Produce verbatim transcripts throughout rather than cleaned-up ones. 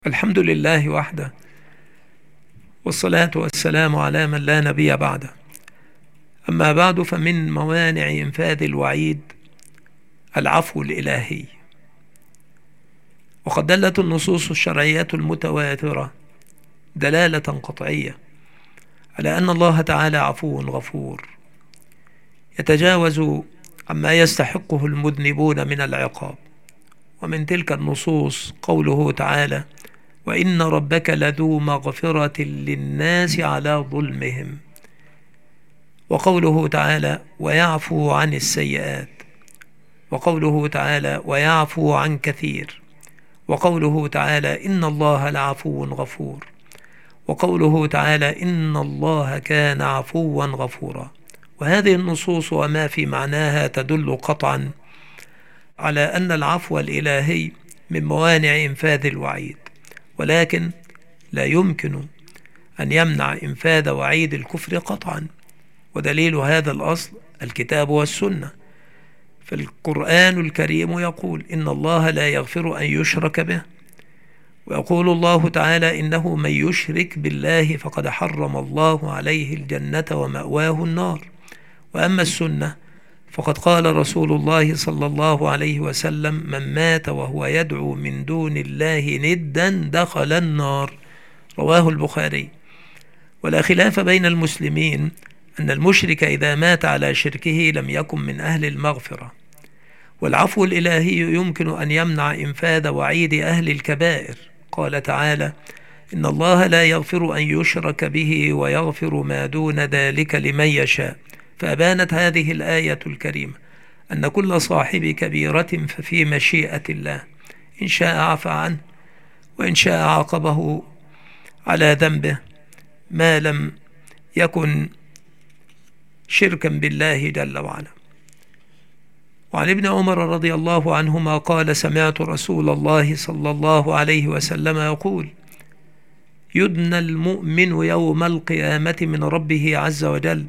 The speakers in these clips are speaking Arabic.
الحمد لله وحده، والصلاة والسلام على من لا نبي بعده. أما بعد، فمن موانع إنفاذ الوعيد العفو الإلهي. وقد دلت النصوص الشرعية المتواترة دلالة قطعية على أن الله تعالى عفو غفور، يتجاوز عما يستحقه المذنبون من العقاب. ومن تلك النصوص قوله تعالى: وإن ربك لذو مغفرة للناس على ظلمهم. وقوله تعالى: ويعفو عن السيئات. وقوله تعالى: ويعفو عن كثير. وقوله تعالى: إن الله لعفو غفور. وقوله تعالى: إن الله كان عفوا غفورا. وهذه النصوص وما في معناها تدل قطعا على أن العفو الإلهي من موانع إنفاذ الوعيد، ولكن لا يمكن أن يمنع إنفاذ وعيد الكفر قطعا. ودليل هذا الأصل الكتاب والسنة. فالقرآن الكريم يقول: إن الله لا يغفر أن يشرك به. ويقول الله تعالى: إنه من يشرك بالله فقد حرم الله عليه الجنة ومأواه النار. وأما السنة فقد قال رسول الله صلى الله عليه وسلم: من مات وهو يدعو من دون الله ندا دخل النار. رواه البخاري. ولا خلاف بين المسلمين أن المشرك إذا مات على شركه لم يكن من أهل المغفرة. والعفو الإلهي يمكن أن يمنع إنفاذ وعيد أهل الكبائر. قال تعالى: إن الله لا يغفر أن يشرك به ويغفر ما دون ذلك لمن يشاء. فأبانت هذه الآية الكريمة أن كل صاحب كبيرة ففي مشيئة الله، إن شاء عفى عنه وإن شاء عاقبه على ذنبه ما لم يكن شركا بالله جل وعلا. وعن ابن عمر رضي الله عنهما قال: سمعت رسول الله صلى الله عليه وسلم يقول: يدنى المؤمن يوم القيامة من ربه عز وجل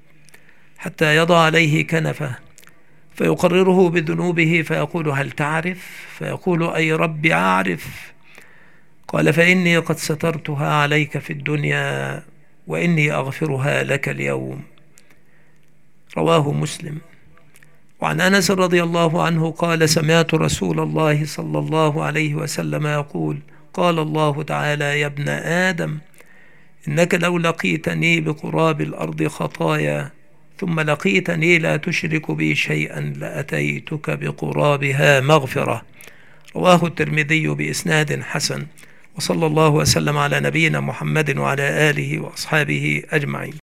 حتى يضع عليه كنفه فيقرره بذنوبه فيقول: هل تعرف؟ فيقول: أي رب أعرف. قال: فإني قد سترتها عليك في الدنيا وإني أغفرها لك اليوم. رواه مسلم. وعن أنس رضي الله عنه قال: سمعت رسول الله صلى الله عليه وسلم يقول: قال الله تعالى: يا ابن آدم، إنك لو لقيتني بقراب الأرض خطايا ثم لقيتني لا تشرك بي شيئا لأتيتك بقرابها مغفرة. رواه الترمذي بإسناد حسن. وصلى الله وسلم على نبينا محمد وعلى آله وأصحابه أجمعين.